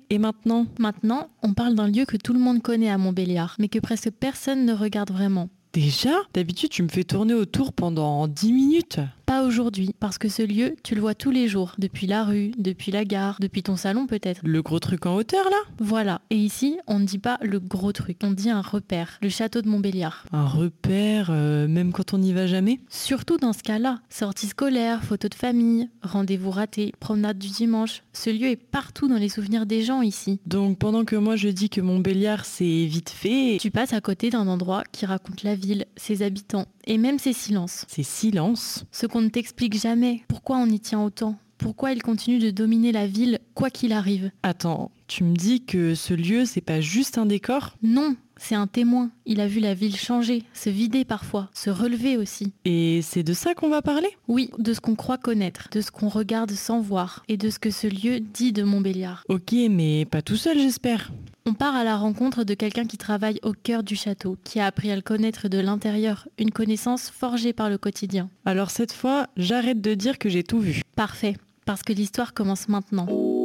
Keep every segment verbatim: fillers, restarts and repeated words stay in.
Et maintenant ? Maintenant, on parle d'un lieu que tout le monde connaît à Montbéliard, mais que presque personne ne regarde vraiment. Déjà ? D'habitude, tu me fais tourner autour pendant dix minutes. Pas aujourd'hui, parce que ce lieu, tu le vois tous les jours, depuis la rue, depuis la gare, depuis ton salon peut-être. Le gros truc en hauteur, là ? Voilà, et ici, on ne dit pas le gros truc, on dit un repère, le château de Montbéliard. Un repère, euh, même quand on n'y va jamais ? Surtout dans ce cas-là, sorties scolaires, photos de famille, rendez-vous ratés, promenade du dimanche, ce lieu est partout dans les souvenirs des gens ici. Donc pendant que moi je dis que Montbéliard c'est vite fait... Tu passes à côté d'un endroit qui raconte la ville, ses habitants, et même ses silences. Ses silences ? Ce qu'on ne t'explique jamais, pourquoi on y tient autant ? Pourquoi il continue de dominer la ville, quoi qu'il arrive ? Attends, tu me dis que ce lieu, c'est pas juste un décor ? Non, c'est un témoin. Il a vu la ville changer, se vider parfois, se relever aussi. Et c'est de ça qu'on va parler ? Oui, de ce qu'on croit connaître, de ce qu'on regarde sans voir, et de ce que ce lieu dit de Montbéliard. Ok, mais pas tout seul, j'espère. On part à la rencontre de quelqu'un qui travaille au cœur du château, qui a appris à le connaître de l'intérieur, une connaissance forgée par le quotidien. Alors cette fois, j'arrête de dire que j'ai tout vu. Parfait, parce que l'histoire commence maintenant.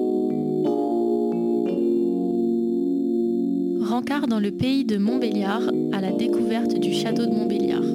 Rencard dans le pays de Montbéliard, à la découverte du château de Montbéliard.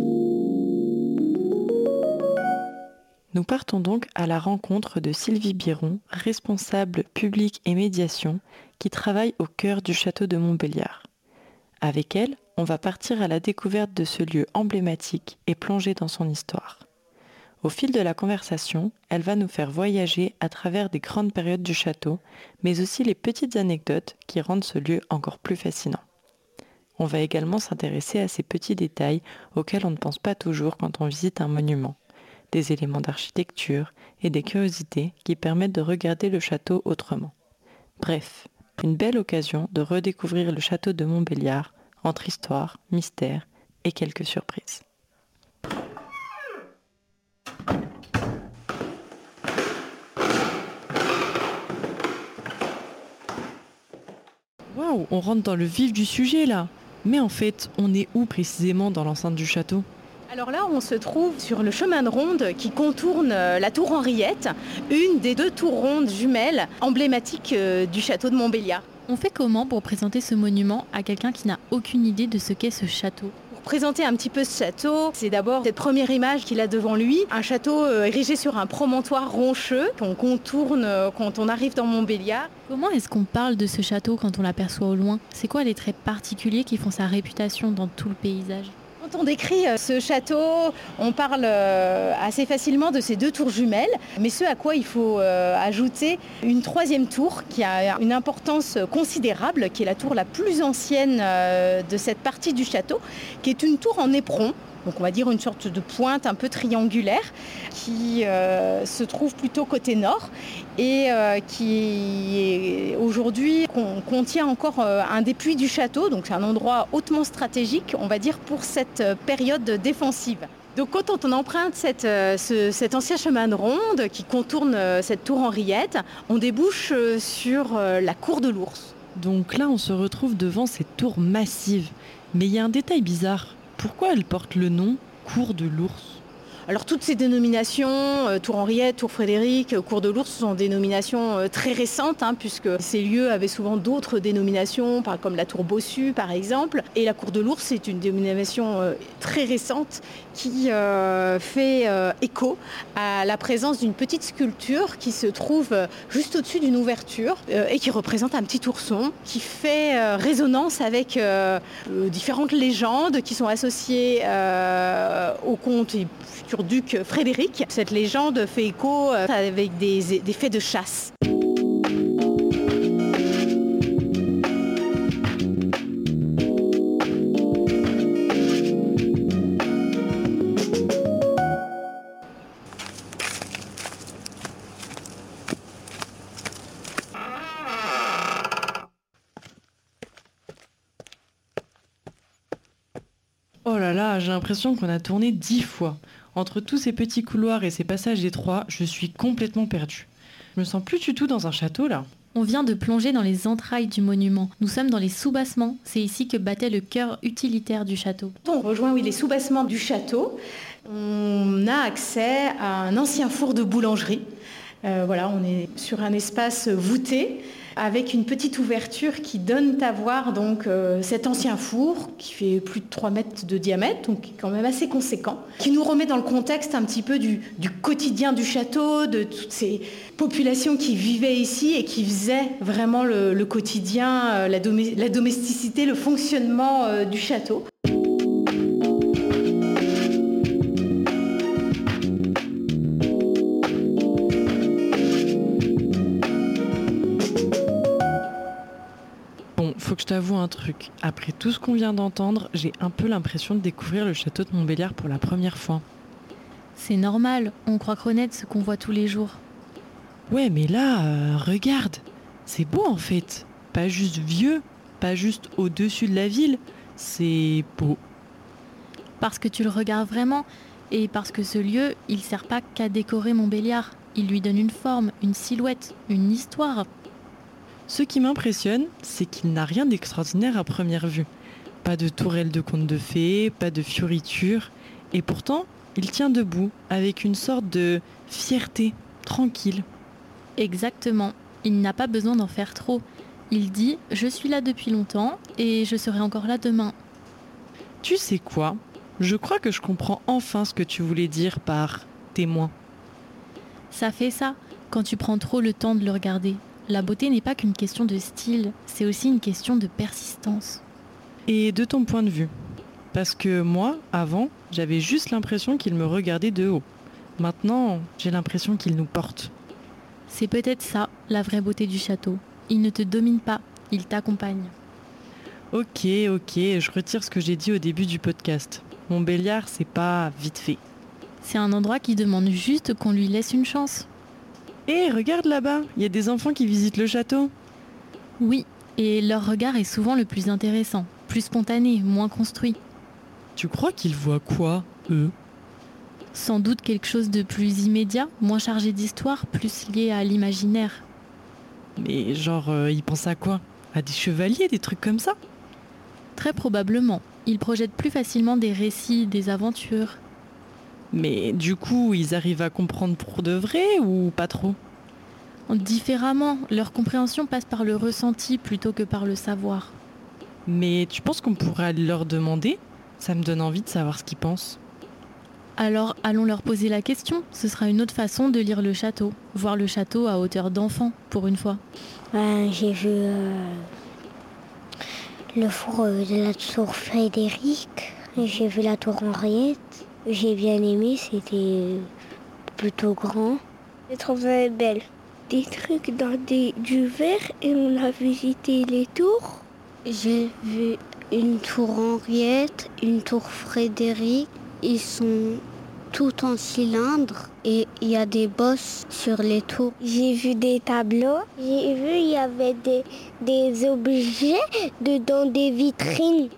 Nous partons donc à la rencontre de Sylvie Biron, responsable public et médiation, qui travaille au cœur du château de Montbéliard. Avec elle, on va partir à la découverte de ce lieu emblématique et plonger dans son histoire. Au fil de la conversation, elle va nous faire voyager à travers des grandes périodes du château, mais aussi les petites anecdotes qui rendent ce lieu encore plus fascinant. On va également s'intéresser à ces petits détails auxquels on ne pense pas toujours quand on visite un monument, des éléments d'architecture et des curiosités qui permettent de regarder le château autrement. Bref, une belle occasion de redécouvrir le château de Montbéliard entre histoire, mystère et quelques surprises. Waouh, on rentre dans le vif du sujet là. Mais en fait, on est où précisément dans l'enceinte du château ? Alors là, on se trouve sur le chemin de ronde qui contourne la tour Henriette, une des deux tours rondes jumelles emblématiques du château de Montbéliard. On fait comment pour présenter ce monument à quelqu'un qui n'a aucune idée de ce qu'est ce château ? Pour présenter un petit peu ce château, c'est d'abord cette première image qu'il a devant lui, un château érigé sur un promontoire rocheux qu'on contourne quand on arrive dans Montbéliard. Comment est-ce qu'on parle de ce château quand on l'aperçoit au loin ? C'est quoi les traits particuliers qui font sa réputation dans tout le paysage ? Quand on décrit ce château, on parle assez facilement de ces deux tours jumelles, mais ce à quoi il faut ajouter une troisième tour qui a une importance considérable, qui est la tour la plus ancienne de cette partie du château, qui est une tour en éperon. Donc on va dire une sorte de pointe un peu triangulaire qui euh, se trouve plutôt côté nord et euh, qui est, aujourd'hui con, contient encore euh, un des puits du château. Donc c'est un endroit hautement stratégique, on va dire, pour cette période défensive. Donc quand on emprunte cette, ce, cet ancien chemin de ronde qui contourne cette tour Henriette, on débouche sur la cour de l'Ours. Donc là on se retrouve devant cette tour massive. Mais il y a un détail bizarre. Pourquoi elle porte le nom Cour de l'Ours ? Alors toutes ces dénominations, euh, Tour Henriette, Tour Frédéric, euh, Cour de l'Ours, sont des nominations euh, très récentes, hein, puisque ces lieux avaient souvent d'autres dénominations, par, comme la Tour Bossu par exemple. Et la Cour de l'Ours, c'est une dénomination euh, très récente qui euh, fait euh, écho à la présence d'une petite sculpture qui se trouve euh, juste au-dessus d'une ouverture euh, et qui représente un petit ourson qui fait euh, résonance avec euh, euh, différentes légendes qui sont associées euh, au conte et futur duc Frédéric. Cette légende fait écho avec des, des faits de chasse. Oh là là, j'ai l'impression qu'on a tourné dix fois. Entre tous ces petits couloirs et ces passages étroits, je suis complètement perdue. Je me sens plus du tout dans un château là. On vient de plonger dans les entrailles du monument. Nous sommes dans les sous-bassements. C'est ici que battait le cœur utilitaire du château. On rejoint oui, les sous-bassements du château. On a accès à un ancien four de boulangerie. Euh, voilà, on est sur un espace voûté avec une petite ouverture qui donne à voir donc, euh, cet ancien four qui fait plus de trois mètres de diamètre, donc qui est quand même assez conséquent, qui nous remet dans le contexte un petit peu du, du quotidien du château, de toutes ces populations qui vivaient ici et qui faisaient vraiment le, le quotidien, euh, la, domé- la domesticité, le fonctionnement euh, du château. Bon, faut que je t'avoue un truc. Après tout ce qu'on vient d'entendre, j'ai un peu l'impression de découvrir le château de Montbéliard pour la première fois. C'est normal, on croit connaître ce qu'on voit tous les jours. Ouais, mais là, euh, regarde, c'est beau en fait. Pas juste vieux, pas juste au-dessus de la ville, c'est beau. Parce que tu le regardes vraiment, et parce que ce lieu, il sert pas qu'à décorer Montbéliard. Il lui donne une forme, une silhouette, une histoire. Ce qui m'impressionne, c'est qu'il n'a rien d'extraordinaire à première vue. Pas de tourelle de conte de fées, pas de fioritures, et pourtant, il tient debout, avec une sorte de fierté, tranquille. Exactement, il n'a pas besoin d'en faire trop. Il dit « je suis là depuis longtemps et je serai encore là demain ». Tu sais quoi ? Je crois que je comprends enfin ce que tu voulais dire par témoin. Ça fait ça, quand tu prends trop le temps de le regarder. La beauté n'est pas qu'une question de style, c'est aussi une question de persistance. Et de ton point de vue ? Parce que moi, avant, j'avais juste l'impression qu'il me regardait de haut. Maintenant, j'ai l'impression qu'il nous porte. C'est peut-être ça, la vraie beauté du château. Il ne te domine pas, il t'accompagne. Ok, ok, je retire ce que j'ai dit au début du podcast. Montbéliard, c'est pas vite fait. C'est un endroit qui demande juste qu'on lui laisse une chance. Hé, regarde là-bas, il y a des enfants qui visitent le château. Oui, et leur regard est souvent le plus intéressant, plus spontané, moins construit. Tu crois qu'ils voient quoi, eux ? Sans doute quelque chose de plus immédiat, moins chargé d'histoire, plus lié à l'imaginaire. Mais genre, euh, ils pensent à quoi ? À des chevaliers, des trucs comme ça ? Très probablement, ils projettent plus facilement des récits, des aventures. Mais du coup, ils arrivent à comprendre pour de vrai ou pas trop ? Différemment, leur compréhension passe par le ressenti plutôt que par le savoir. Mais tu penses qu'on pourrait aller leur demander ? Ça me donne envie de savoir ce qu'ils pensent. Alors allons leur poser la question, ce sera une autre façon de lire le château, voir le château à hauteur d'enfant, pour une fois. Ben, j'ai vu euh, le four euh, de la tour Frédéric, j'ai vu la tour Henriette. J'ai bien aimé, c'était plutôt grand. J'ai trouvé belle. Des trucs dans des, du verre et on a visité les tours. J'ai vu une tour Henriette, une tour Frédéric. Ils sont tout en cylindre et il y a des bosses sur les tours. J'ai vu des tableaux. J'ai vu il y avait des, des objets dedans des vitrines.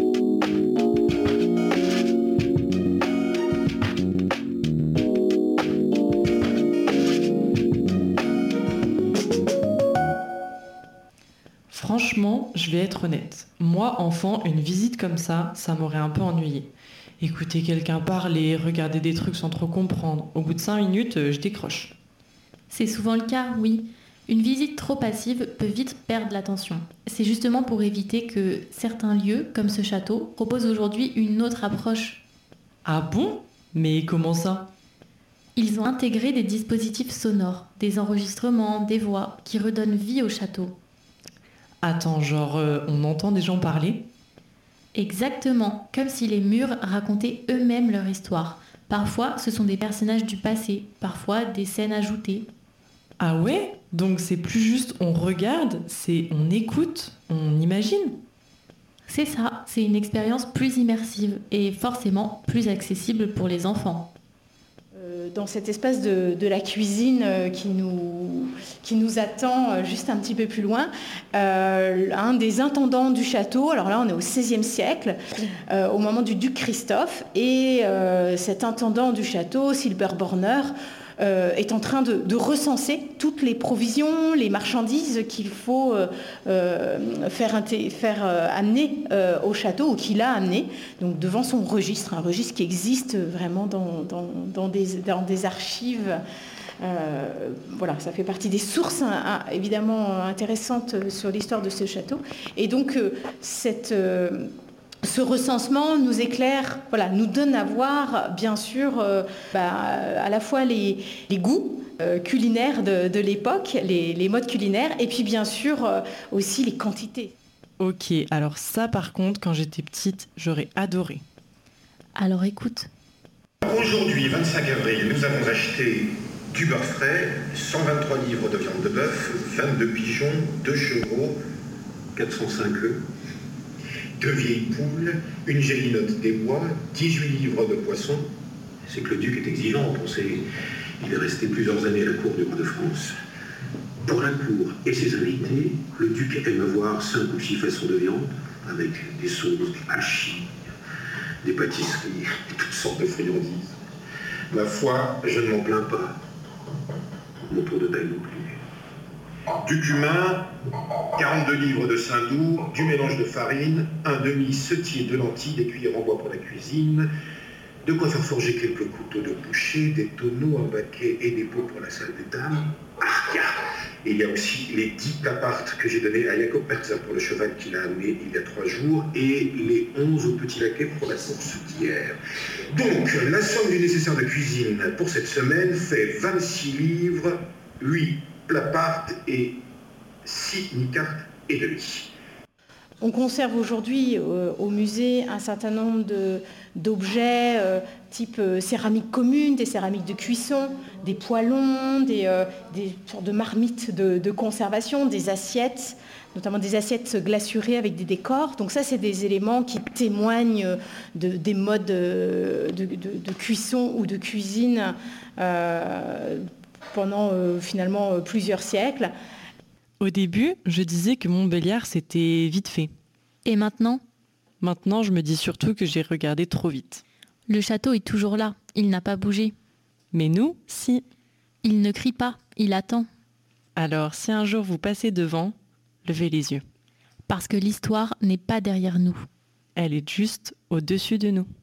Franchement, je vais être honnête. Moi, enfant, une visite comme ça, ça m'aurait un peu ennuyé. Écouter quelqu'un parler, regarder des trucs sans trop comprendre. Au bout de cinq minutes, euh, je décroche. C'est souvent le cas, oui. Une visite trop passive peut vite perdre l'attention. C'est justement pour éviter que certains lieux, comme ce château, proposent aujourd'hui une autre approche. Ah bon ? Mais comment ça ? Ils ont intégré des dispositifs sonores, des enregistrements, des voix, qui redonnent vie au château. Attends, genre, euh, on entend des gens parler ? Exactement, comme si les murs racontaient eux-mêmes leur histoire. Parfois, ce sont des personnages du passé, parfois des scènes ajoutées. Ah ouais ? Donc c'est plus juste on regarde, c'est on écoute, on imagine ? C'est ça, c'est une expérience plus immersive et forcément plus accessible pour les enfants. Dans cet espace de, de la cuisine qui nous, qui nous attend juste un petit peu plus loin, euh, un des intendants du château, alors là on est au seizième siècle, euh, au moment du duc Christophe, et euh, cet intendant du château, Silberborner, euh, est en train de, de recenser toutes les provisions, les marchandises qu'il faut euh, euh, faire, inté- faire euh, amener euh, au château, ou qu'il a amené, donc devant son registre, un registre qui existe vraiment dans, dans, dans, des, dans des archives. Euh, voilà, ça fait partie des sources hein, évidemment intéressantes sur l'histoire de ce château. Et donc, euh, cette... Euh, Ce recensement nous éclaire, voilà, nous donne à voir, bien sûr, euh, bah, à la fois les, les goûts euh, culinaires de, de l'époque, les, les modes culinaires, et puis bien sûr euh, aussi les quantités. Ok, alors ça par contre, quand j'étais petite, j'aurais adoré. Alors écoute. Aujourd'hui, vingt-cinq avril, nous avons acheté du beurre frais, cent vingt-trois livres de viande de bœuf, vingt-deux pigeons, deux chevaux, quatre cent cinq œufs, deux vieilles poules, une gélinotte des bois, dix-huit livres de poisson. C'est que le duc est exigeant, pensez. Il est resté plusieurs années à la cour du roi de France. Pour la cour et ses invités, le duc aime voir cinq ou six façons de viande, avec des sauces, des hachis, des pâtisseries, et toutes sortes de friandises. Ma foi, je ne m'en plains pas. Mon tour de taille non plus. Du cumin, quarante-deux livres de saindoux, du mélange de farine, un demi-setier de lentilles, des cuillères en bois pour la cuisine, de quoi faire forger quelques couteaux de boucher, des tonneaux, un baquet et des pots pour la salle des dames. Ah, il y a aussi les dix tapartes que j'ai donnés à Jacob Merzer pour le cheval qu'il a amené il y a trois jours et les onze au petit laquais pour la course d'hier. Donc, la somme du nécessaire de cuisine pour cette semaine fait vingt-six livres, huit plapart et six mi-cartes et demi. On conserve aujourd'hui euh, au musée un certain nombre de, d'objets euh, type euh, céramique commune, des céramiques de cuisson, des poêlons, des, euh, des sortes de marmites de, de conservation, des assiettes, notamment des assiettes glacurées avec des décors. Donc ça, c'est des éléments qui témoignent de, des modes de, de, de cuisson ou de cuisine euh, pendant euh, finalement euh, plusieurs siècles. Au début, je disais que Montbéliard, c'était vite fait. Et maintenant ? Maintenant, je me dis surtout que j'ai regardé trop vite. Le château est toujours là, il n'a pas bougé. Mais nous, si. Il ne crie pas, il attend. Alors, si un jour vous passez devant, levez les yeux. Parce que l'histoire n'est pas derrière nous. Elle est juste au-dessus de nous.